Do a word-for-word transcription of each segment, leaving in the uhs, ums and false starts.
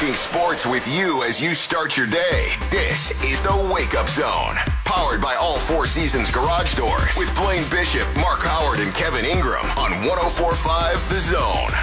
Talking sports with you as you start your day. This is the Wake Up Zone. Powered by All Four Seasons Garage Doors. With Blaine Bishop, Mark Howard, and Kevin Ingram on one oh four point five The Zone.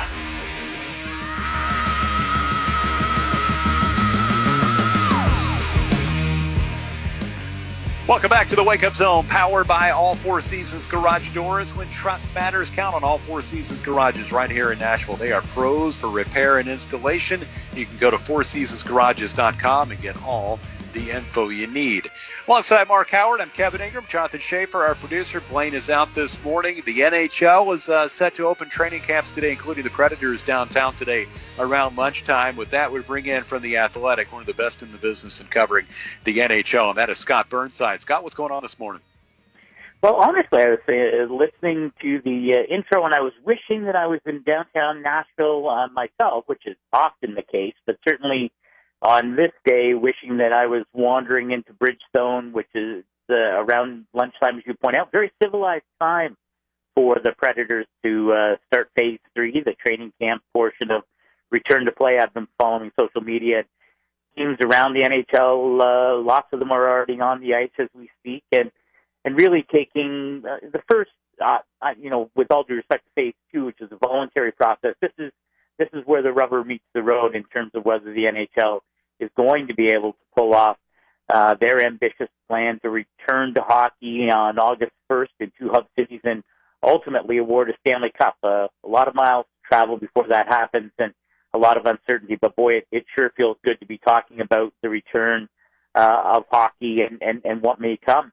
Welcome back to the Wake Up Zone, powered by All Four Seasons Garage Doors. When trust matters, count on All Four Seasons Garages right here in Nashville. They are pros for repair and installation. You can go to four seasons garages dot com and get all the info you need. Alongside Mark Howard, I'm Kevin Ingram. Jonathan Schaefer, our producer. Blaine is out this morning. The N H L is uh, set to open training camps today, including the Predators downtown today around lunchtime. With that, we bring in from The Athletic, one of the best in the business in covering the N H L, and that is Scott Burnside. Scott, what's going on this morning? Well, honestly, I was uh, listening to the uh, intro, and I was wishing that I was in downtown Nashville uh, myself, which is often the case, but certainly on this day, wishing that I was wandering into Bridgestone, which is uh, around lunchtime, as you point out. Very civilized time for the Predators to uh, start phase three, the training camp portion of return to play. I've been following social media. Teams around the N H L, uh, lots of them are already on the ice as we speak, and, and really taking uh, the first, uh, you know, with all due respect to phase two, which is a voluntary process. This is This is where the rubber meets the road in terms of whether the N H L is going to be able to pull off uh, their ambitious plan to return to hockey on August first in two hub cities and ultimately award a Stanley Cup. Uh, a lot of miles to travel before that happens and a lot of uncertainty, but boy, it, it sure feels good to be talking about the return uh, of hockey and, and, and what may come.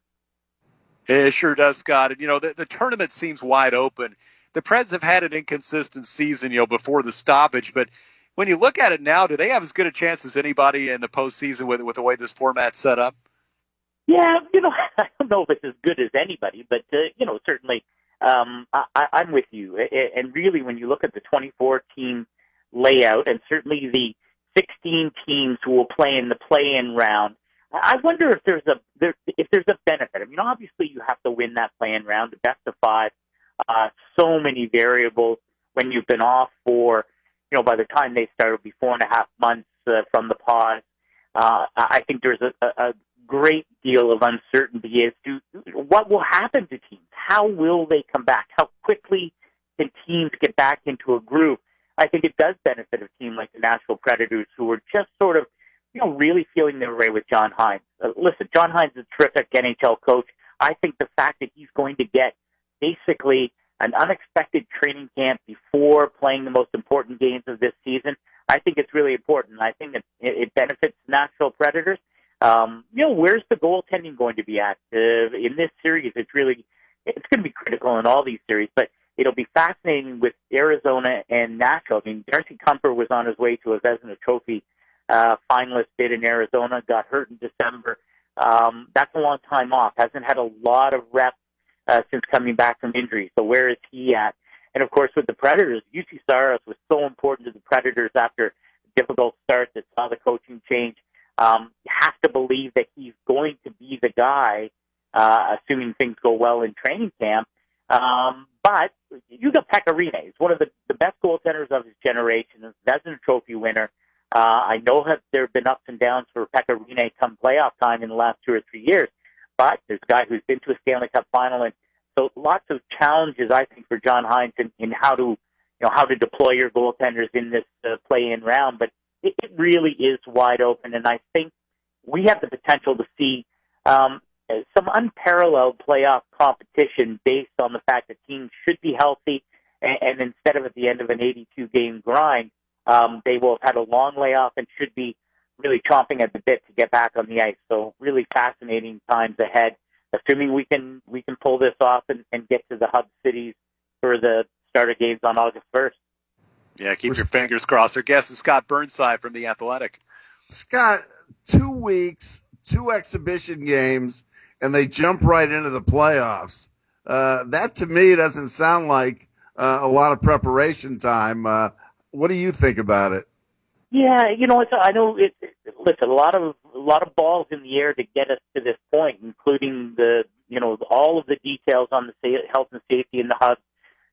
It sure does, Scott. And, you know, the, the tournament seems wide open. The Preds have had an inconsistent season, you know, before the stoppage, but when you look at it now, do they have as good a chance as anybody in the postseason with with the way this format's set up? Yeah, you know, I don't know if it's as good as anybody, but, uh, you know, certainly um, I, I'm with you. And really, when you look at the twenty-four team layout and certainly the sixteen teams who will play in the play-in round, I wonder if there's a there, if there's a benefit. I mean, obviously you have to win that play-in round, the best of five. Uh, so many variables when you've been off for, you know, by the time they start, it'll be four and a half months uh, from the pause. Uh, I think there's a, a great deal of uncertainty as to what will happen to teams. How will they come back? How quickly can teams get back into a groove? I think it does benefit a team like the Nashville Predators, who are just sort of, you know, really feeling their way with John Hynes. Uh, listen, John Hynes is a terrific N H L coach. I think the fact that he's going to get basically an unexpected training camp before playing the most important games of this season, I think it's really important. I think it, it benefits Nashville Predators. Um, you know, where's the goaltending going to be at? Uh, in this series, it's really, it's going to be critical in all these series, but it'll be fascinating with Arizona and Nashville. I mean, Darcy Kuemper was on his way to a Vezina Trophy uh, finalist bid in Arizona, got hurt in December. Um, that's a long time off. Hasn't had a lot of reps Uh, since coming back from injury. So where is he at? And of course, with the Predators, U C Saros was so important to the Predators after a difficult start that saw the coaching change. Um, you have to believe that he's going to be the guy, uh, assuming things go well in training camp. Um, but you got Pekka Rinne. He's one of the, the best goaltenders of his generation. That's a trophy winner. Uh, I know that there have been ups and downs for Pekka Rinne come playoff time in the last two or three years. But there's a guy who's been to a Stanley Cup final, and so lots of challenges, I think, for John Hynes in, in how to, you know, how to deploy your goaltenders in this uh, play-in round. But it, it really is wide open, and I think we have the potential to see um, some unparalleled playoff competition based on the fact that teams should be healthy, and, and instead of at the end of an eighty-two game grind, um, they will have had a long layoff and should be really chomping at the bit to get back on the ice. So really fascinating times ahead, assuming we can we can pull this off and, and get to the hub cities for the starter games on August first. Yeah, keep your fingers crossed. Our guest is Scott Burnside from The Athletic. Scott, two weeks, two exhibition games, and they jump right into the playoffs. Uh, that, to me, doesn't sound like uh, a lot of preparation time. Uh, what do you think about it? Yeah, you know, it's, I know. It, it, listen, a lot of a lot of balls in the air to get us to this point, including the, you know, all of the details on the sa- health and safety in the hub.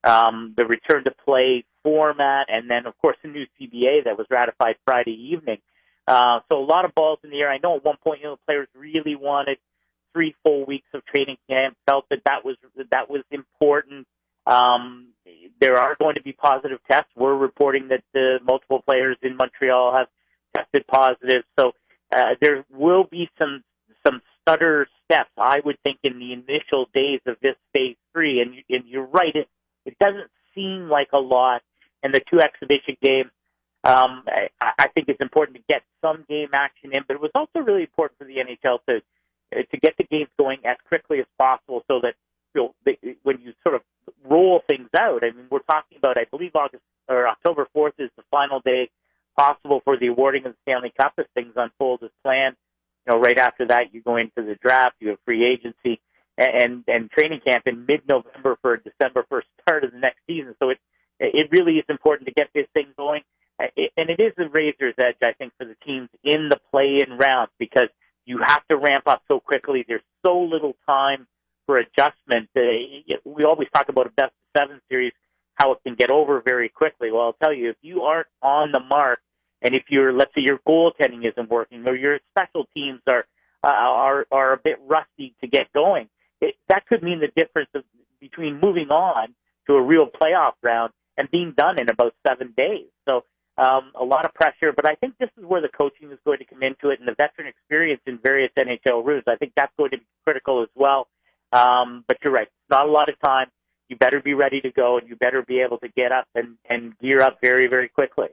um, the return to play format, and then, of course, the new C B A that was ratified Friday evening. Uh, so a lot of balls in the air. I know at one point, you know, the players really wanted three full weeks of training camp, felt that that was, that was important. Um, there are going to be positive tests. We're reporting that the multiple players in Montreal have tested positive. So uh, there will be some some stutter steps, I would think, in the initial days of this phase three. And, and you're right, it, it doesn't seem like a lot. And the two exhibition games, um, I, I think it's important to get some game action in, but it was also really important for the N H L to to get the games going as quickly as possible, so that, you know, they, when you sort of roll things out, I mean, we're talking about, I believe, August or October fourth is the final day possible for the awarding of the Stanley Cup if things unfold as planned. You know, right after that, you go into the draft, you have free agency, and and training camp in mid-November for a December first start of the next season. So it it really is important to get this thing going, and it is a razor's edge, I think, for the teams in the play-in rounds, because you have to ramp up so quickly. There's so little time for adjustment. Uh, we always talk about a best of seven series, how it can get over very quickly. Well, I'll tell you, if you aren't on the mark, and if you're, let's say, your goaltending isn't working, or your special teams are uh, are are a bit rusty to get going, it, that could mean the difference of, between moving on to a real playoff round and being done in about seven days. So um, a lot of pressure, but I think this is where the coaching is going to come into it, and the veteran experience in various N H L rooms. I think that's going to be critical as well. Um, but you're right, not a lot of time. You better be ready to go, and you better be able to get up and, and gear up very, very quickly.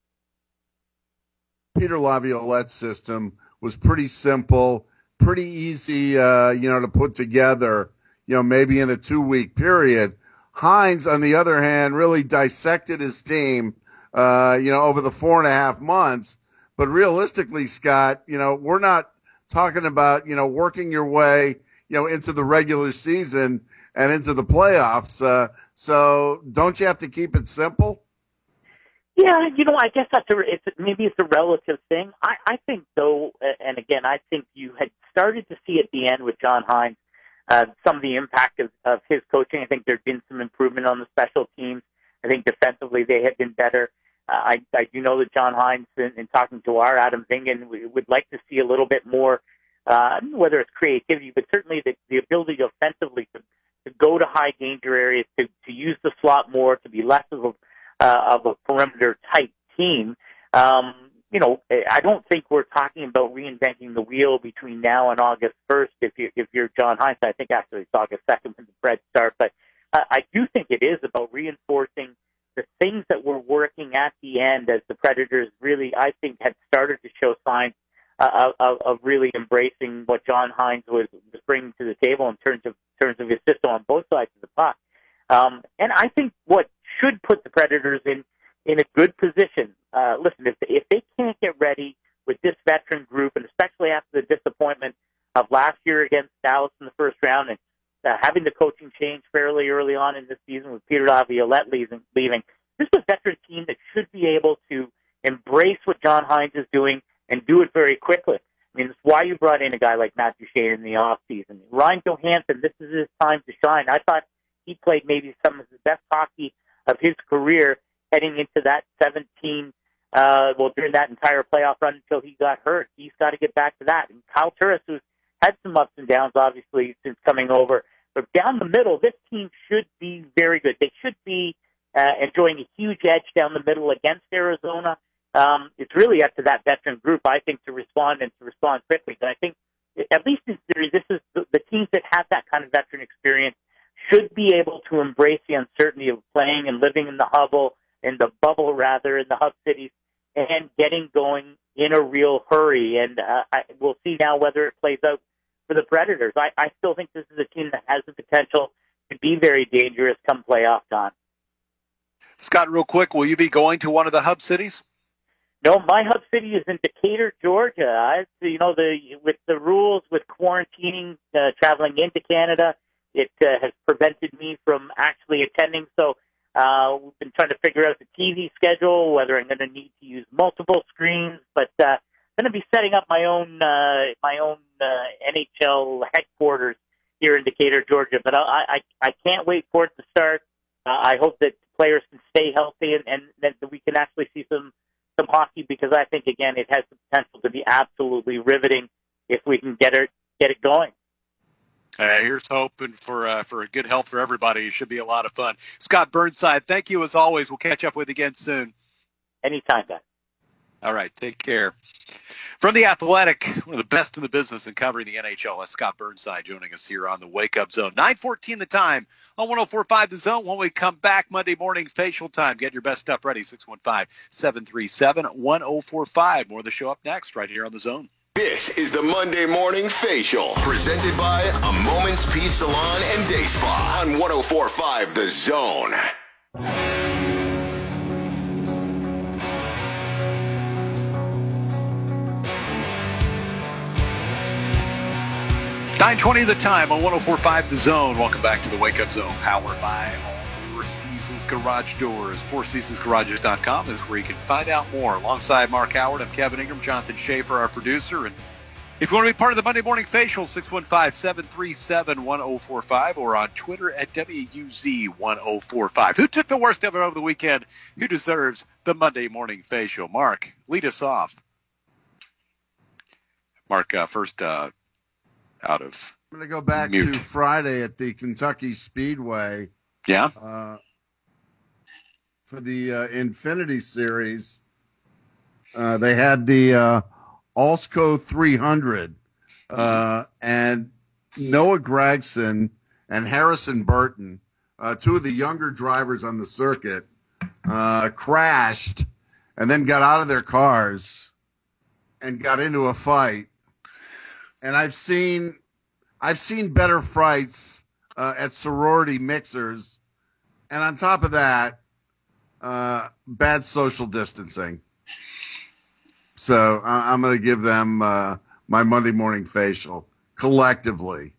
Peter Laviolette's system was pretty simple, pretty easy, uh, you know, to put together, you know, maybe in a two-week period. Hines, on the other hand, really dissected his team, uh, you know, over the four and a half months. But realistically, Scott, you know, we're not talking about, you know, working your way, you know, into the regular season and into the playoffs. Uh, so don't you have to keep it simple? Yeah, you know, I guess that's a, it's, maybe it's a relative thing. I, I think, though, and again, I think you had started to see at the end with John Hines uh, some of the impact of, of his coaching. I think there's been some improvement on the special teams. I think defensively they have been better. Uh, I, I do know that John Hines, in, in talking to our Adam Vingan, we would like to see a little bit more, uh, whether it's creativity, but certainly the, the ability to offensively to, to go to high danger areas, to, to use the slot more, to be less of a Uh, of a perimeter-type team. Um, you know, I don't think we're talking about reinventing the wheel between now and August first if, you, if you're John Hines. I think actually it's August second when the Preds start. But uh, I do think it is about reinforcing the things that were working at the end as the Predators really, I think, had started to show signs uh, of, of really embracing what John Hines was, was bringing to the table in terms of, terms of his system on both sides of the puck. Um, and I think what should put the Predators in, in a good position. Uh, listen, if, if they can't get ready with this veteran group, and especially after the disappointment of last year against Dallas in the first round, and uh, having the coaching change fairly early on in this season with Peter Laviolette leaving, leaving, this is a veteran team that should be able to embrace what John Hines is doing and do it very quickly. I mean, it's why you brought in a guy like Matt Duchene in the offseason. Ryan Johansson, this is his time to shine. I thought he played maybe some of the best hockey of his career heading into that seventeen, uh, well, during that entire playoff run until he got hurt. He's got to get back to that. And Kyle Turris, who's had some ups and downs, obviously, since coming over. But down the middle, this team should be very good. They should be uh, enjoying a huge edge down the middle against Arizona. Um, it's really up to that veteran group, I think, to respond and to respond quickly. And I think, at least in theory, this is the, the teams that have that kind of veteran experience should be able to embrace the uncertainty of playing and living in the hubble, in the bubble rather, in the hub cities, and getting going in a real hurry. And uh, I, we'll see now whether it plays out for the Predators. I, I still think this is a team that has the potential to be very dangerous come playoff time. Scott, real quick, will you be going to one of the hub cities? No, my hub city is in Decatur, Georgia. I, you know, the with the rules with quarantining, uh, traveling into Canada, it uh, has prevented me from actually attending. So uh, we've been trying to figure out the T V schedule, whether I'm going to need to use multiple screens. But uh, I'm going to be setting up my own uh, my own uh, N H L headquarters here in Decatur, Georgia. But I I, I can't wait for it to start. Uh, I hope that players can stay healthy and, and that we can actually see some, some hockey, because I think, again, it has the potential to be absolutely riveting if we can get it, get it going. Uh, here's hoping for uh, for a good health for everybody. It should be a lot of fun. Scott Burnside, thank you as always. We'll catch up with you again soon. Anytime, guys. All right, take care. From The Athletic, one of the best in the business in covering the N H L, that's Scott Burnside joining us here on the Wake Up Zone. nine fourteen the time on one oh four point five The Zone. When we come back, Monday morning facial time. Get your best stuff ready, six one five, seven three seven, one oh four five. More of the show up next right here on The Zone. This is the Monday Morning Facial, presented by A Moment's Peace Salon and Day Spa on one oh four point five The Zone. nine twenty the time on one oh four point five The Zone. Welcome back to the Wake Up Zone, powered by All Four Seasons Garage Doors. four seasons garages dot com is where you can find out more. Alongside Mark Howard, I'm Kevin Ingram, Jonathan Schaefer, our producer. And if you want to be part of the Monday Morning Facial, six one five, seven three seven, one oh four five, or on Twitter at W U Z one oh four five. Who took the worst of it over the weekend? Who deserves the Monday Morning Facial? Mark, lead us off. Mark, uh, first uh, out of I'm going to go back mute. to Friday at the Kentucky Speedway. Yeah? Uh, for the uh, Infinity Series, uh, they had the uh, Alsco three hundred, uh, and Noah Gragson and Harrison Burton, uh, two of the younger drivers on the circuit, uh, crashed and then got out of their cars and got into a fight. And I've seen, I've seen better fights uh, at sorority mixers, and on top of that, uh, bad social distancing. So I- I'm going to give them uh, my Monday Morning Facial collectively.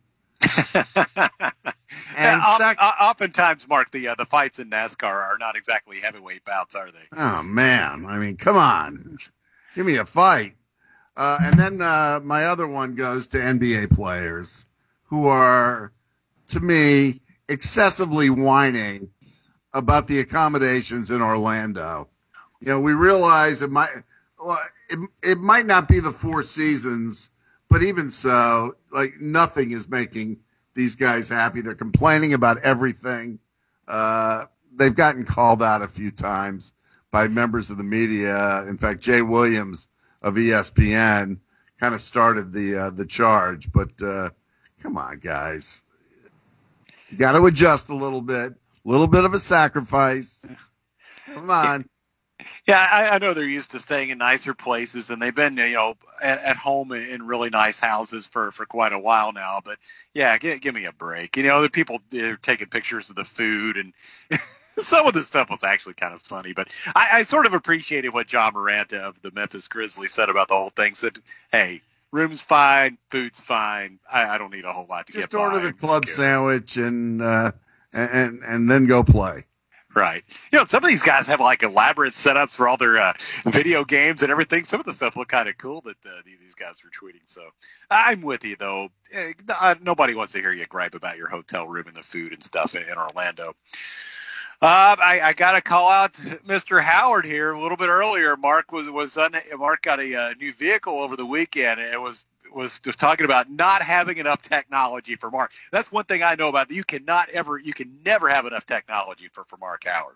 And And yeah, sec- o- oftentimes, Mark, the uh, the fights in NASCAR are not exactly heavyweight bouts, are they? Oh man, I mean, come on, give me a fight. Uh, and then uh, my other one goes to N B A players who are, to me, excessively whining about the accommodations in Orlando. You know, we realize it might, well, it, it might not be the Four Seasons, but even so, like, nothing is making these guys happy. They're complaining about everything. Uh, they've gotten called out a few times by members of the media. In fact, Jay Williams of E S P N kind of started the uh, the charge. But uh, come on, guys. You got to adjust a little bit. A little bit of a sacrifice. Come on. Yeah, I, I know they're used to staying in nicer places, and they've been, you know, at, at home in, in really nice houses for, for quite a while now. But, yeah, give, give me a break. You know, the people are taking pictures of the food, and some of the stuff was actually kind of funny. But I, I sort of appreciated what John Morant of the Memphis Grizzlies said about the whole thing. Said, hey, room's fine, food's fine. I, I don't need a whole lot to Just get order by. the club sandwich and, uh, and and then go play. Right. You know, some of these guys have like elaborate setups for all their uh, video games and everything. Some of the stuff look kind of cool that uh, these guys are tweeting. So I'm with you, though. Uh, nobody wants to hear you gripe about your hotel room and the food and stuff in, in Orlando. Uh, I, I got to call out Mister Howard here a little bit earlier. Mark was was un, Mark got a uh, new vehicle over the weekend, and it was was just talking about not having enough technology for Mark. That's one thing I know about. You cannot ever, you can never have enough technology for, for Mark Howard.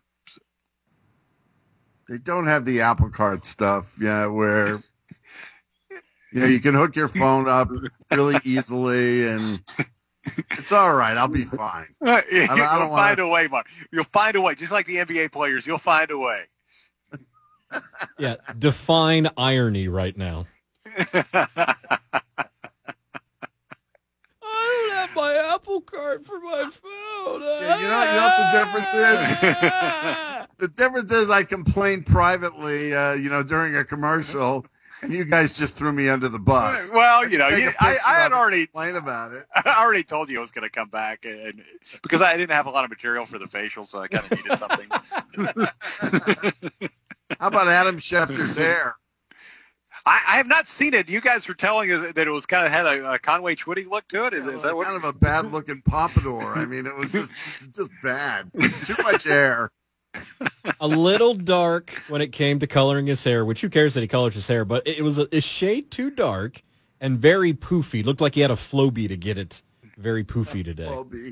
They don't have the Apple Card stuff, yeah, where you know you can hook your phone up really easily, and it's all right. I'll be fine. I don't, I don't you'll wanna... find a way, Mark. You'll find a way, just like the N B A players. You'll find a way. Yeah, define irony right now. I don't have my Apple Card for my phone. Yeah, you know, you know what the difference is? The difference is I complained privately, uh, you know, during a commercial, and you guys just threw me under the bus. Well, you know, Take a you, I, picture I had of it, already complain about it. I already told you I was going to come back, and because I didn't have a lot of material for the facial, so I kind of needed something. How about Adam Schefter's hair? I, I have not seen it. You guys were telling us that it was kind of had a, a Conway Twitty look to it. Is, Yeah, is that what? kind of a bad looking pompadour. I mean, it was just just bad. Too much hair. A little dark when it came to coloring his hair, which who cares that he colors his hair, but it was a, a shade too dark and very poofy. Looked like he had a Flowbee to get it very poofy today. Flowbee.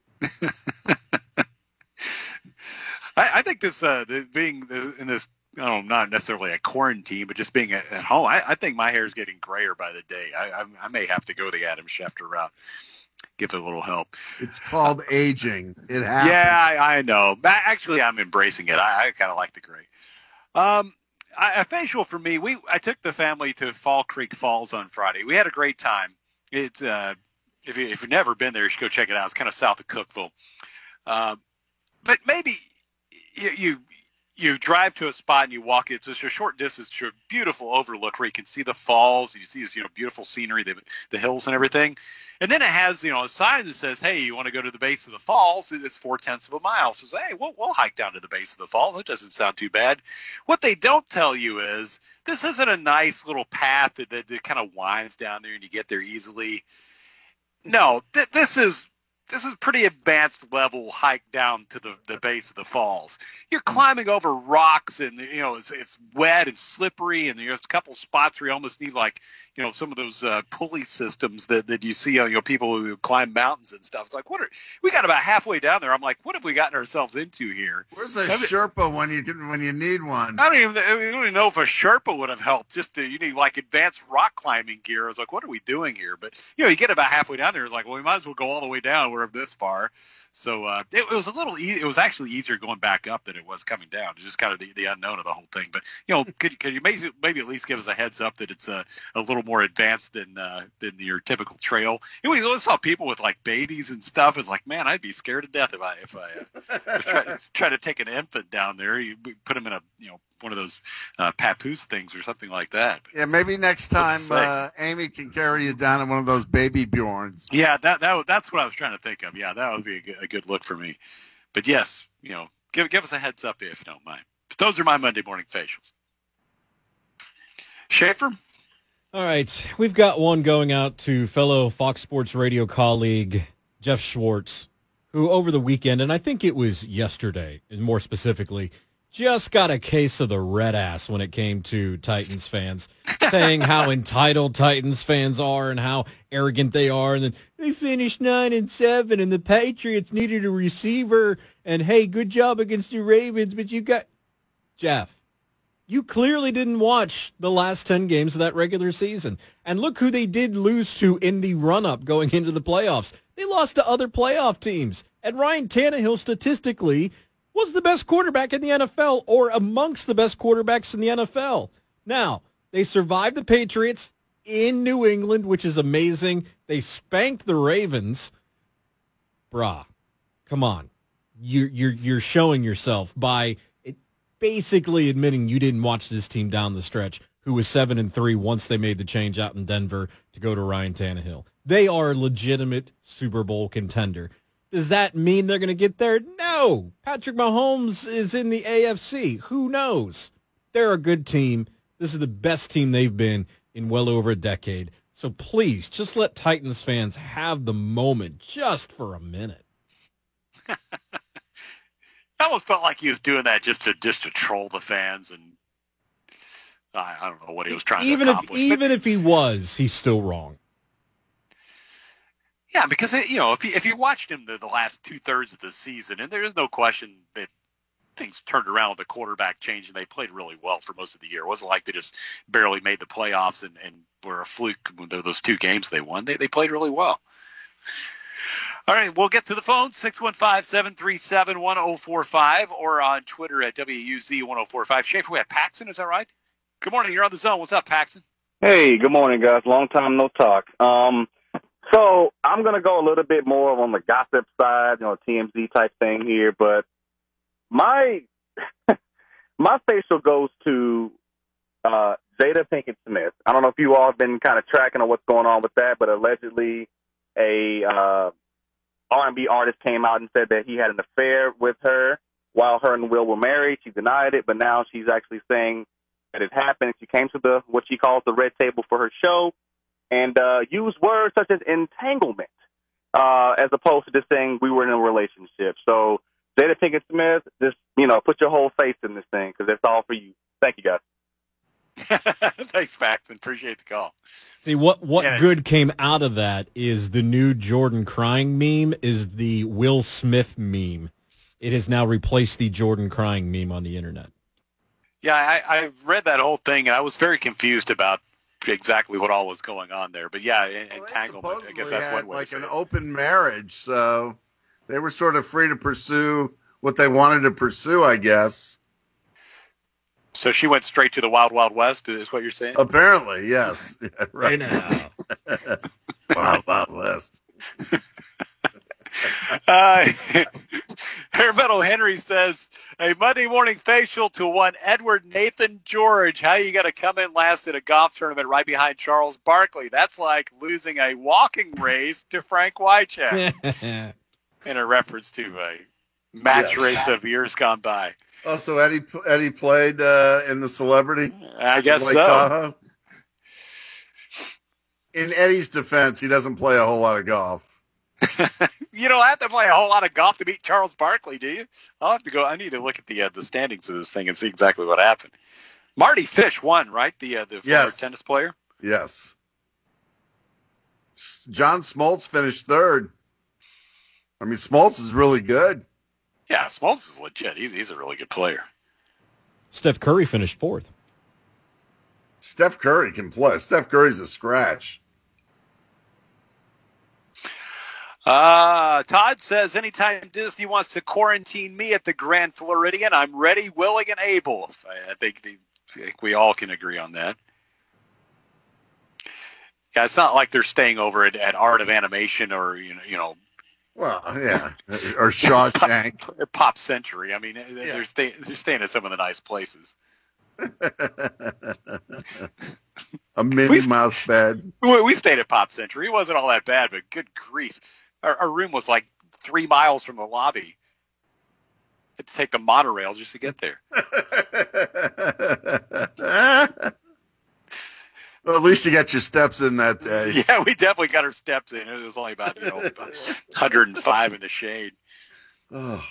I, I think this uh, the, being in this, I don't know, not necessarily a quarantine, but just being at, at home, I, I think my hair is getting grayer by the day. I, I, I may have to go the Adam Schefter route, give it a little help. It's called aging. It happens. Yeah, I, I know. Actually, I'm embracing it. I, I kind of like the gray. Um, I, a facial for me. We I took the family to Fall Creek Falls on Friday. We had a great time. It's uh, if you, if you've never been there, you should go check it out. It's kind of south of Cookeville. Uh, but maybe you, you you drive to a spot and you walk. It's just a short distance to a beautiful overlook where you can see the falls. You see this, you know, beautiful scenery, the, the hills and everything. And then it has, you know, a sign that says, "Hey, you want to go to the base of the falls? It's four tenths of a mile." So, hey, we'll, we'll hike down to the base of the falls. It doesn't sound too bad. What they don't tell you is this isn't a nice little path that, that, that kind of winds down there and you get there easily. No, th- this is this is pretty advanced level hike down to the, the base of the falls. You're climbing over rocks and, you know, it's, it's wet and slippery, and there's a couple spots where you almost need, like, you know, some of those uh, pulley systems that, that you see, you know, people who climb mountains and stuff. It's like, what are, we got about halfway down there. I'm like, what have we gotten ourselves into here? Where's a I mean, Sherpa when you can, when you need one? I don't even, I don't even know if a Sherpa would have helped. Just to, you need like advanced rock climbing gear. I was like, what are we doing here? But, you know, you get about halfway down there, it's like, well, we might as well go all the way down. We're this far. So uh, it, it was a little, e- it was actually easier going back up than it was coming down. It's just kind of the, the unknown of the whole thing. But, you know, could, could you maybe, maybe at least give us a heads up that it's a, a little more advanced than uh, than your typical trail? You know, we always saw people with like babies and stuff. It's like, man, I'd be scared to death if I if I uh, try, try to take an infant down there. You put them in a, you know, one of those uh, papoose things or something like that. Yeah, maybe next time uh, Amy can carry you down in one of those baby Bjorns. Yeah, that that that's what I was trying to think of. Yeah, that would be a good, a good look for me. But yes, you know, give give us a heads up if you don't mind. But those are my Monday morning facials. Schaefer? All right, we've got one going out to fellow Fox Sports Radio colleague Jeff Schwartz, who over the weekend, and I think it was yesterday, and more specifically, just got a case of the red ass when it came to Titans fans, saying how entitled Titans fans are and how arrogant they are, and then they finished nine and seven, and the Patriots needed a receiver, and hey, good job against the Ravens, but you got Jeff. You clearly didn't watch the last ten games of that regular season, and look who they did lose to in the run-up going into the playoffs. They lost to other playoff teams, and Ryan Tannehill statistically was the best quarterback in the N F L, or amongst the best quarterbacks in the N F L. Now, they survived the Patriots in New England, which is amazing. They spanked the Ravens. Brah, come on. You're, you're, you're showing yourself by it basically admitting you didn't watch this team down the stretch, who was seven and three once they made the change out in Denver to go to Ryan Tannehill. They are a legitimate Super Bowl contender. Does that mean they're going to get there? No. Patrick Mahomes is in the A F C. Who knows? They're a good team. This is the best team they've been in well over a decade. So please, just let Titans fans have the moment just for a minute. I almost felt like he was doing that just to just to troll the fans, and I, I don't know what he was trying even to accomplish. If, even but, if he was, he's still wrong. Yeah, because, you know, if you, if you watched him the, the last two-thirds of the season, and there is no question that things turned around with the quarterback change, and they played really well for most of the year. It wasn't like they just barely made the playoffs and, and were a fluke when those two games they won. They, they played really well. All right, we'll get to the phone, six one five, seven three seven, one oh four five, or on Twitter at W U Z one oh four five. Schaefer, we have Paxton, is that right? Good morning, you're on the zone. What's up, Paxton? Hey, good morning, guys. Long time no talk. Um, so I'm going to go a little bit more on the gossip side, you know, T M Z type thing here, but my my facial goes to uh, Jada Pinkett Smith. I don't know if you all have been kind of tracking on what's going on with that, but allegedly a uh, R and B artist came out and said that he had an affair with her while her and Will were married. She denied it, but now she's actually saying that it happened. She came to the what she calls the red table for her show and uh, used words such as entanglement uh, as opposed to just saying we were in a relationship. So Jada Pinkett Smith, just, you know, put your whole face in this thing because that's all for you. Thank you, guys. Thanks, Paxton. Appreciate the call. See, what, what Yeah. good came out of that is the new Jordan crying meme is the Will Smith meme. It has now replaced the Jordan crying meme on the internet. Yeah, I, I read that whole thing, and I was very confused about exactly what all was going on there. But, yeah, en- Well, they entanglement, I guess supposedly that's had, one way like to an say it. open marriage, so they were sort of free to pursue what they wanted to pursue, I guess. So she went straight to the Wild Wild West, is what you're saying? Apparently, yes. Yeah, right. now. Wild Wild West. Uh, Hair Metal Henry says, a Monday morning facial to one Edward Nathan George. How you got to come in last at a golf tournament right behind Charles Barkley? That's like losing a walking race to Frank Wycheck. In a reference to a match Yes. race of years gone by. Oh, so Eddie Eddie played uh, in the Celebrity? I guess Lake so. Tahoe? In Eddie's defense, he doesn't play a whole lot of golf. You don't have to play a whole lot of golf to beat Charles Barkley, do you? I'll have to go. I need to look at the uh, the standings of this thing and see exactly what happened. Marty Fish won, right? The uh, the former Yes. tennis player. Yes. S- John Smoltz finished third. I mean, Smoltz is really good. Yeah, Smoltz is legit. He's he's a really good player. Steph Curry finished fourth. Steph Curry can play. Steph Curry's a scratch. Uh, Todd says, anytime Disney wants to quarantine me at the Grand Floridian, I'm ready, willing, and able. I, I think, the, I think we all can agree on that. Yeah, it's not like they're staying over at, at Art of Animation or, you know, you know, Well, yeah. Or Shawshank. Pop Century. I mean, Yeah. they're, stay, they're staying at some of the nice places. A Minnie We- Mouse bed. We, we stayed at Pop Century. It wasn't all that bad, but good grief. Our, our room was like three miles from the lobby. Had to take the monorail just to get there. Well, at least you got your steps in that day. Yeah, we definitely got our steps in. It was only about, you know, about one hundred five in the shade. Oh.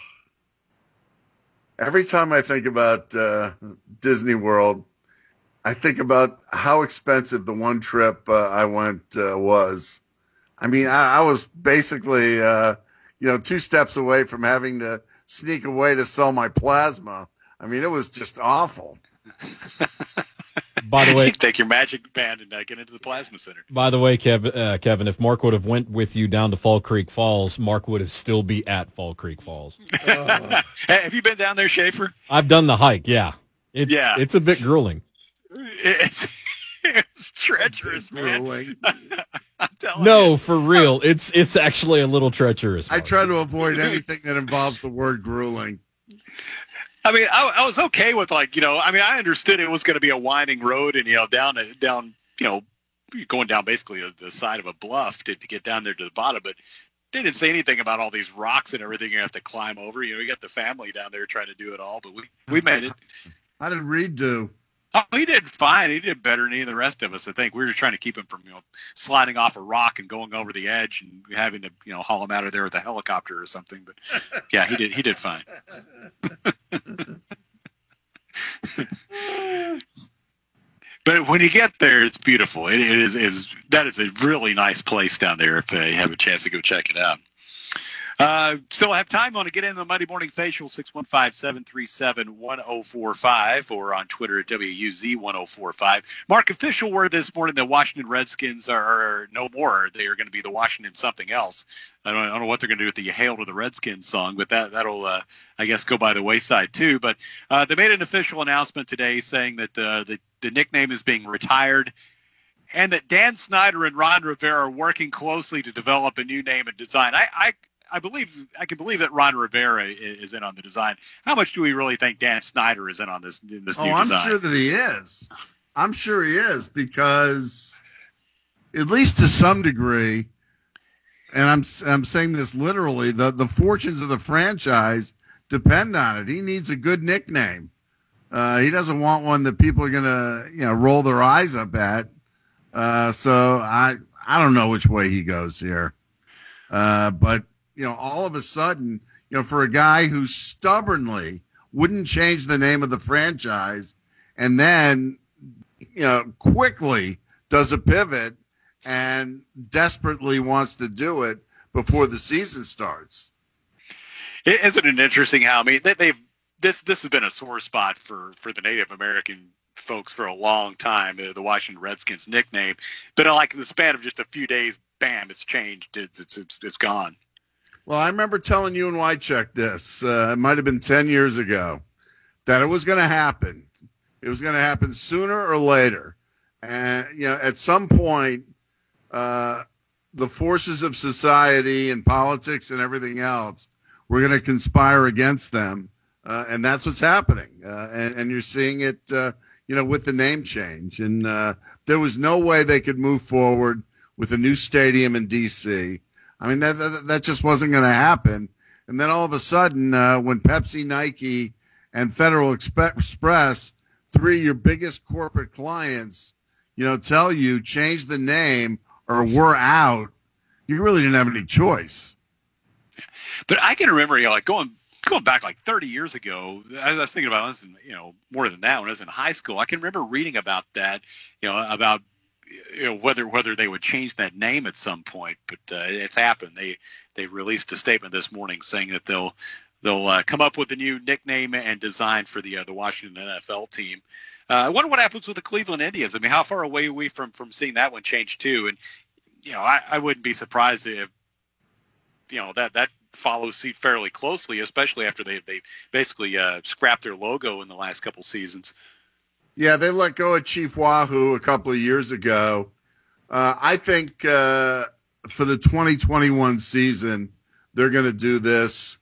Every time I think about uh, Disney World, I think about how expensive the one trip uh, I went uh, was. I mean, I, I was basically, uh, you know, two steps away from having to sneak away to sell my plasma. I mean, it was just awful. By the way, You take your magic band and uh, get into the plasma center. by the way, Kev, uh, Kevin, if Mark would have went with you down to Fall Creek Falls, Mark would have still be at Fall Creek Falls. Oh. Hey, have you been down there, Schaefer? I've done the hike. Yeah, it's Yeah. it's a bit grueling. It's, it's treacherous, man. Grueling. I'm telling No, you. for real, it's it's actually a little treacherous. I Mark. try to avoid anything that involves the word grueling. I mean, I, I was okay with, like, you know, I mean, I understood it was going to be a winding road and, you know, down, down, you know, going down basically the side of a bluff to, to get down there to the bottom. But they didn't say anything about all these rocks and everything you have to climb over. You know, you got the family down there trying to do it all, but we, we made it. How did Reed do? Oh, he did fine. He did better than any of the rest of us. I think we were just trying to keep him from, you know, sliding off a rock and going over the edge and having to, you know, haul him out of there with a helicopter or something. But yeah, he did. He did fine. But when you get there, it's beautiful. It, it is, is that is a really nice place down there. If uh, you have a chance to go check it out. Uh, still have time. Want to get in the Monday Morning Facial, six one five, seven three seven, one oh four five, or on Twitter at W U Z one oh four five. Mark, official word this morning, the Washington Redskins are, are no more. They are going to be the Washington something else. I don't, I don't know what they're going to do with the Hail to the Redskins song, but that, that'll, uh, I guess, go by the wayside too. But uh, they made an official announcement today saying that uh, the, the nickname is being retired, and that Dan Snyder and Ron Rivera are working closely to develop a new name and design. I, I I believe I can believe that Ron Rivera is in on the design. How much do we really think Dan Snyder is in on this in this Oh, new I'm design? sure that he is. I'm sure he is because, at least to some degree, and I'm I'm saying this literally, the the fortunes of the franchise depend on it. He needs a good nickname. Uh, he doesn't want one that people are going to, you know, roll their eyes up at. Uh, so I, I don't know which way he goes here. Uh, but, you know, all of a sudden, you know, for a guy who stubbornly wouldn't change the name of the franchise and then, you know, quickly does a pivot and desperately wants to do it before the season starts. Isn't it interesting how, I mean, they, they've, this, this has been a sore spot for, for the Native American folks for a long time, uh, the Washington Redskins nickname, but uh, like in the span of just a few days, bam, it's changed. It's, it's, it's, it's gone. Well, I remember telling you and Wycheck this, uh, it might have been ten years ago, that it was going to happen. It was going to happen sooner or later. And, you know, at some point, uh, the forces of society and politics and everything else were going to conspire against them. Uh, and that's what's happening. Uh, and, and you're seeing it, uh, you know, with the name change. And uh, there was no way they could move forward with a new stadium in D C. I mean, that that, that just wasn't going to happen. And then all of a sudden, uh, when Pepsi, Nike, and Federal Express, three of your biggest corporate clients, you know, tell you change the name or we're out, you really didn't have any choice. But I can remember, you know, like going going back like thirty years ago, I was thinking about this, you know, more than that when I was in high school. I can remember reading about that, you know, about you know whether whether they would change that name at some point. But uh, it's happened. They they released a statement this morning saying that they'll they'll uh, come up with a new nickname and design for the uh, the Washington N F L team. Uh, I wonder what happens with the Cleveland Indians. I mean, how far away are we from from seeing that one change too? And you know, I, I wouldn't be surprised if you know that that follows suit fairly closely, especially after they they basically uh, scrapped their logo in the last couple seasons. Yeah, they let go of Chief Wahoo a couple of years ago. Uh, I think uh, for the twenty twenty-one season, they're going to do this.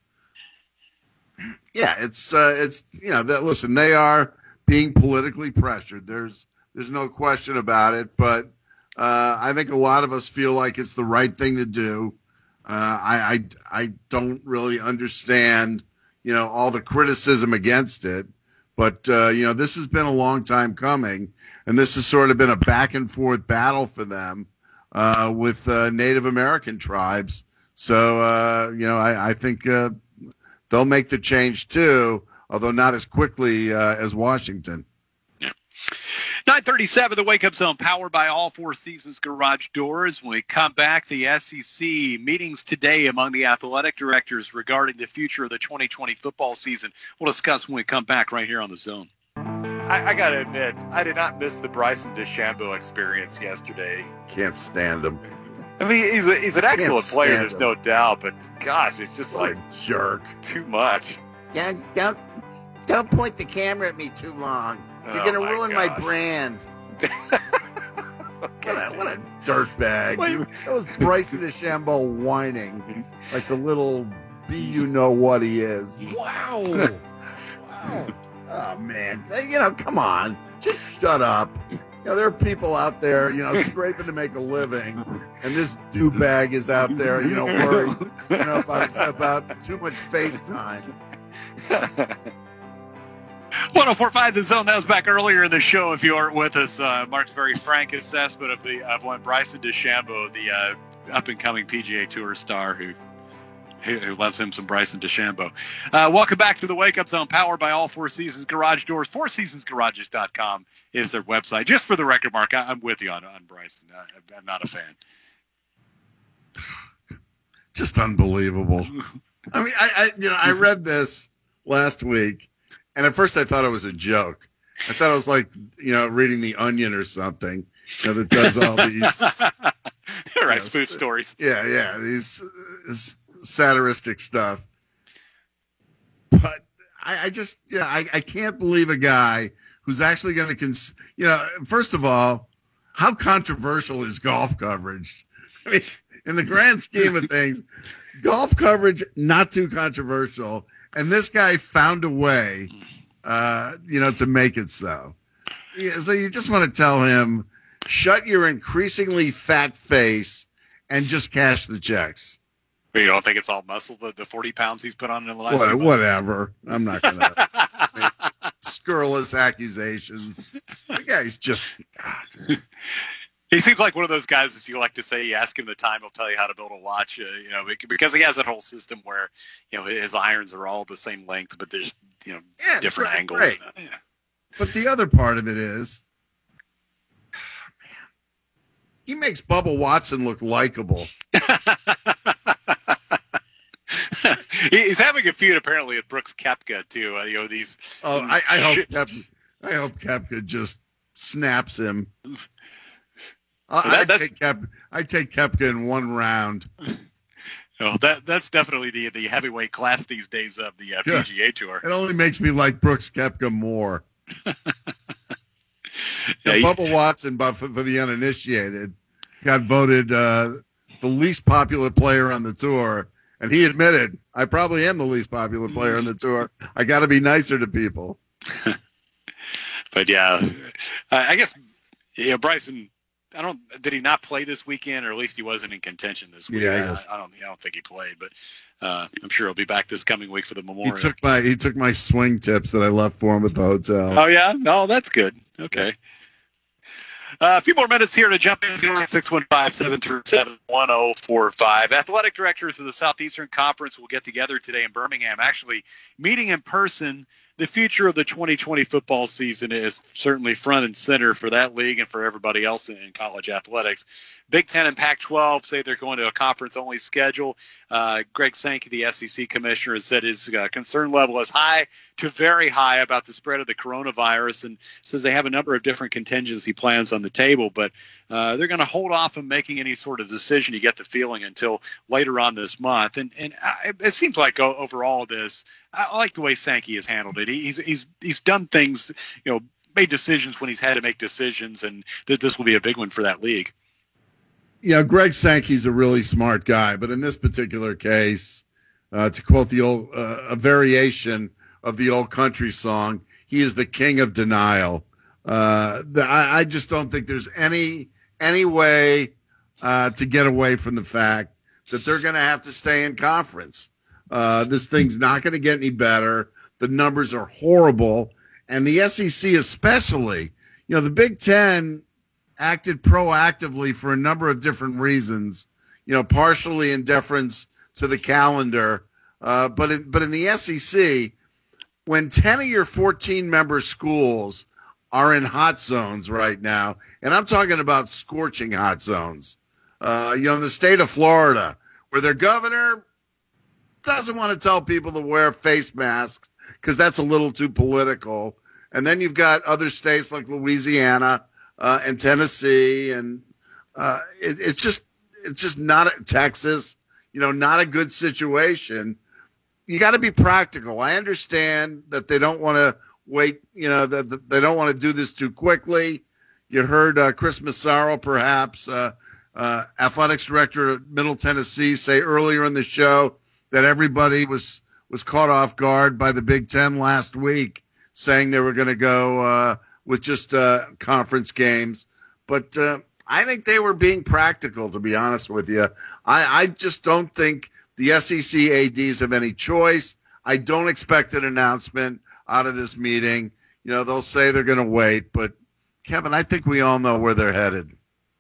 Yeah, it's uh, it's you know that listen, they are being politically pressured. There's there's no question about it, but uh, I think a lot of us feel like it's the right thing to do. Uh, I, I I don't really understand, you know, all the criticism against it, but uh, you know, this has been a long time coming, and this has sort of been a back and forth battle for them uh, with uh, Native American tribes. So uh, you know, I, I think uh, they'll make the change too, although not as quickly uh, as Washington. nine thirty-seven, the Wake Up Zone, powered by All Four Seasons Garage Doors. When we come back, the S E C meetings today among the athletic directors regarding the future of the twenty twenty football season. We'll discuss when we come back right here on the Zone. I, I got to admit, I did not miss the Bryson DeChambeau experience yesterday. Can't stand him. I mean, he's a, he's an excellent Can't player, stand there's him. no doubt, but gosh, it's just What like a jerk. too much. Don't, don't, don't point the camera at me too long. You're Oh, going to my ruin my gosh. brand. What a, what a dirtbag. Wait. That was Bryson DeChambeau whining like the little B you know what he is. Wow. Wow. Oh, man. You know, come on. Just shut up. You know, there are people out there, you know, scraping to make a living, and this dewbag is out there, you know, worried, you know, about, about too much FaceTime. one oh four point five The Zone. That was back earlier in the show. If you aren't with us, uh, Mark's very frank assessment of the of one Bryson DeChambeau, the uh, up and coming P G A Tour star who who, who loves him some Bryson DeChambeau. Uh, welcome back to the Wake Up Zone, powered by All Four Seasons Garage Doors. four seasons garages dot com is their website. Just for the record, Mark, I, I'm with you on on Bryson. I, I'm not a fan. Just unbelievable. I mean, I, I you know, I read this last week, and at first I thought it was a joke. I thought it was like, you know, reading The Onion or something, you know, that does all these, right, you know, spoof stories. yeah, yeah, these uh, satiristic stuff. But I, I just, yeah, I, I can't believe a guy who's actually going to, cons- you know, first of all, how controversial is golf coverage? I mean, in the grand scheme of things, golf coverage, not too controversial. And this guy found a way, uh, you know, to make it so. Yeah, so you just want to tell him, shut your increasingly fat face and just cash the checks. You don't think it's all muscle, the, the forty pounds he's put on in the last What, few months? whatever. I'm not going to. scurrilous accusations. The guy's just. God. He seems like one of those guys that you like to say, you ask him the time, he'll tell you how to build a watch, uh, you know, because he has that whole system where, you know, his irons are all the same length, but there's, you know, yeah, different great, angles. Great. Yeah. But the other part of it is, man, he makes Bubba Watson look likable. He's having a feud apparently with Brooks Koepka too. Uh, you know these. Oh, I, I hope Koepka, I hope Koepka just snaps him. I that, take Kep, I take Koepka in one round. Well, that that's definitely the the heavyweight class these days of the uh, P G A Tour. It only makes me like Brooks Koepka more. yeah, Bubba Watson, but for, for the uninitiated, got voted uh, the least popular player on the tour, and he admitted, "I probably am the least popular player on the tour. I got to be nicer to people." But yeah, I guess yeah, Bryson. I don't. Did he not play this weekend, or at least he wasn't in contention this week? Yeah, I, I, I don't. I don't think he played, but uh, I'm sure he'll be back this coming week for the Memorial. He took my he took my swing tips that I left for him at the hotel. Oh yeah, no, that's good. Okay. Uh, a few more minutes here to jump in. six one five, seven three seven, one zero four five. Athletic directors of the Southeastern Conference will get together today in Birmingham, actually meeting in person. The future of the twenty twenty football season is certainly front and center for that league and for everybody else in, in college athletics. Big Ten and Pac twelve say they're going to a conference-only schedule. Uh, Greg Sankey, the S E C commissioner, has said his uh, concern level is high to very high about the spread of the coronavirus, and says they have a number of different contingency plans on the table, but uh, they're going to hold off on making any sort of decision, you get the feeling, until later on this month. And, and I, it seems like uh, overall this, I like the way Sankey has handled it. He's he's he's done things, you know, made decisions when he's had to make decisions, and th- this will be a big one for that league. Yeah, Greg Sankey's a really smart guy, but in this particular case, uh, to quote the old uh, a variation of the old country song, he is the king of denial. Uh, the, I, I just don't think there's any any way uh, to get away from the fact that they're going to have to stay in conference. Uh, this thing's not going to get any better. The numbers are horrible. And the S E C especially, you know, the Big Ten acted proactively for a number of different reasons, you know, partially in deference to the calendar. Uh, but, in, but in the S E C, when ten of your fourteen member schools are in hot zones right now, and I'm talking about scorching hot zones, uh, you know, in the state of Florida, where their governor doesn't want to tell people to wear face masks because that's a little too political. And then you've got other states like Louisiana uh, and Tennessee, and uh, it, it's just it's just not a, Texas, you know, not a good situation. You got to be practical. I understand that they don't want to wait, you know, that, that they don't want to do this too quickly. You heard uh, Chris Massaro, perhaps, uh, uh, athletics director at Middle Tennessee, say earlier in the show that everybody was was caught off guard by the Big Ten last week, saying they were going to go uh, with just uh, conference games. But uh, I think they were being practical, to be honest with you. I, I just don't think the S E C A Ds have any choice. I don't expect an announcement out of this meeting. You know, they'll say they're going to wait. But, Kevin, I think we all know where they're headed.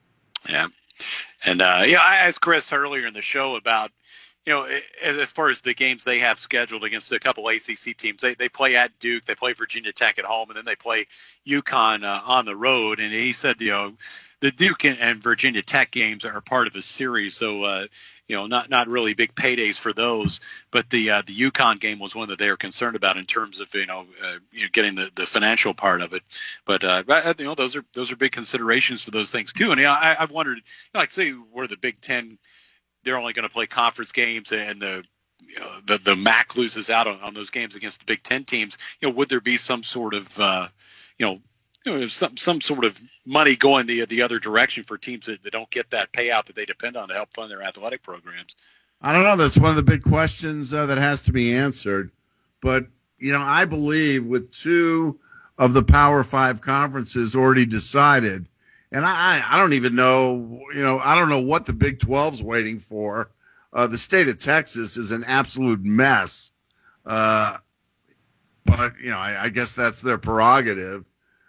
Yeah. And, uh, yeah, I asked Chris earlier in the show about, you know, as far as the games they have scheduled against a couple A C C teams, they they play at Duke, they play Virginia Tech at home, and then they play UConn uh, on the road. And he said, you know, the Duke and Virginia Tech games are part of a series, so uh, you know, not not really big paydays for those. But the uh, the UConn game was one that they were concerned about in terms of you know, uh, you know getting the, the financial part of it. But uh, you know, those are those are big considerations for those things too. And you know, I, I've wondered, you know, like say, where the Big Ten, they're only going to play conference games, and the you know, the the M A C loses out on, on those games against the Big Ten teams. You know, would there be some sort of uh, you know, you know some some sort of money going the the other direction for teams that, that don't get that payout that they depend on to help fund their athletic programs? I don't know. That's one of the big questions uh, that has to be answered. But you know, I believe with two of the Power Five conferences already decided. And I, I don't even know, you know, I don't know what the Big twelve's waiting for. Uh, the state of Texas is an absolute mess. Uh, but, you know, I, I guess that's their prerogative.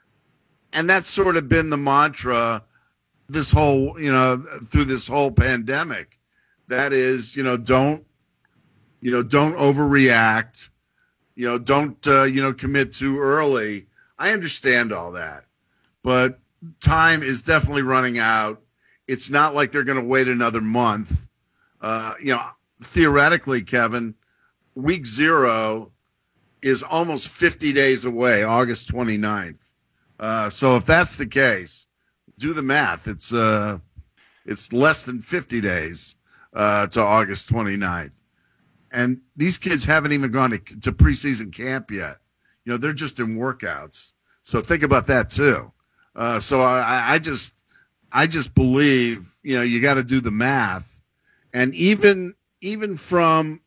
And that's sort of been the mantra this whole, you know, through this whole pandemic. That is, you know, don't, you know, don't overreact. You know, don't, uh, you know, commit too early. I understand all that. But time is definitely running out. It's not like they're going to wait another month. Uh, you know, theoretically, Kevin, week zero is almost fifty days away, August twenty-ninth. Uh, so if that's the case, do the math. It's uh, it's less than fifty days uh, to August twenty-ninth. And these kids haven't even gone to, to preseason camp yet. You know, they're just in workouts. So think about that too. Uh, so I, I just I just believe, you know, you got to do the math. And even even from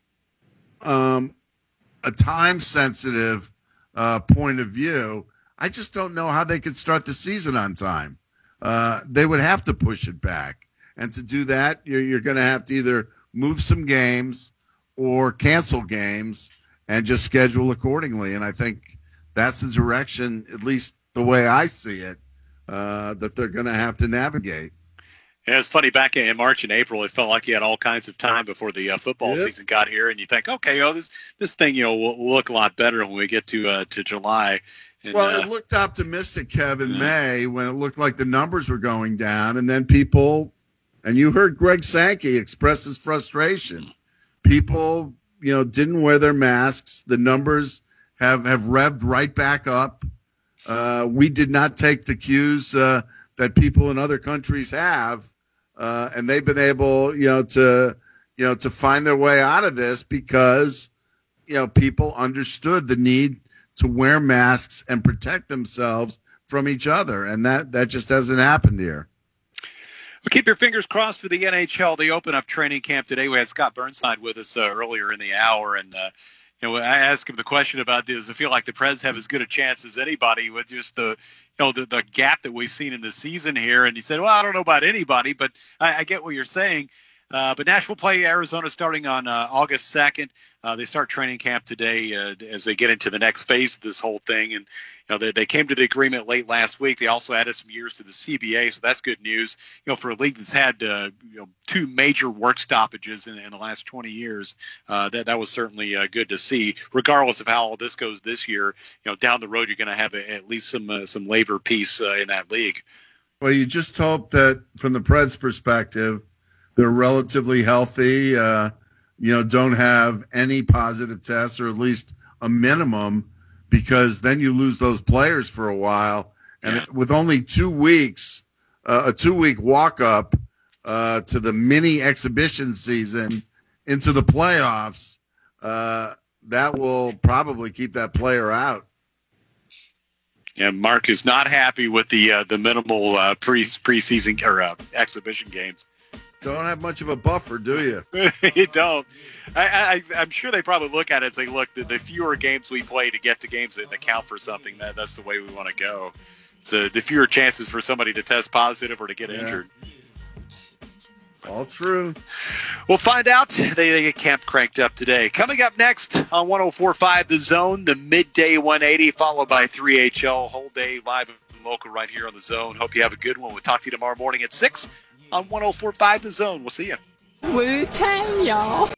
um, a time-sensitive uh, point of view, I just don't know how they could start the season on time. Uh, they would have to push it back. And to do that, you're, you're going to have to either move some games or cancel games and just schedule accordingly. And I think that's the direction, at least the way I see it, uh, that they're going to have to navigate. Yeah, it's funny. Back in March and April, it felt like you had all kinds of time before the uh, football Yep. season got here, and you think, okay, oh, this this thing, you know, will, will look a lot better when we get to uh, to July. And, Well, uh, it looked optimistic, Kevin, yeah. May, when it looked like the numbers were going down, and then people, and you heard Greg Sankey express his frustration. People, you know, didn't wear their masks. The numbers have, have revved right back up. Uh, we did not take the cues uh, that people in other countries have, uh, and they've been able, you know, to, you know, to find their way out of this because, you know, people understood the need to wear masks and protect themselves from each other, and that, that just hasn't happened here. Well, keep your fingers crossed for the N H L. They open up training camp today. We had Scott Burnside with us uh, earlier in the hour, and uh, you know, I asked him the question about, does it feel like the Preds have as good a chance as anybody with just the, you know, the, the gap that we've seen in the season here? And he said, well, I don't know about anybody, but I, I get what you're saying. Uh, but Nashville play Arizona starting on uh, August second. Uh, they start training camp today uh, as they get into the next phase of this whole thing. And, you know, they, they came to the agreement late last week. They also added some years to the C B A, so that's good news. You know, for a league that's had uh, you know, two major work stoppages in, in the last twenty years, uh, that that was certainly uh, good to see. Regardless of how all this goes this year, you know, down the road you're going to have a, at least some uh, some labor peace uh, in that league. Well, you just hope that from the Preds' perspective, they're relatively healthy, uh, you know, don't have any positive tests, or at least a minimum, because then you lose those players for a while. And Yeah. it, with only two weeks, uh, a two-week walk-up uh, to the mini exhibition season into the playoffs, uh, that will probably keep that player out. Yeah, Mark is not happy with the uh, the minimal uh, pre preseason or uh, exhibition games. Don't have much of a buffer, do you? You don't. I, I, I'm sure they probably look at it and say, look, the, the fewer games we play to get to games that, that count for something, that, that's the way we want to go. So the fewer chances for somebody to test positive or to get Yeah. injured. All true. We'll find out. They, they get camp cranked up today. Coming up next on one oh four point five The Zone, the midday one eighty, followed by three H L. Whole day live and local right here on The Zone. Hope you have a good one. We'll talk to you tomorrow morning at six on one oh four point five The Zone. We'll see you. Wu-Tang, y'all.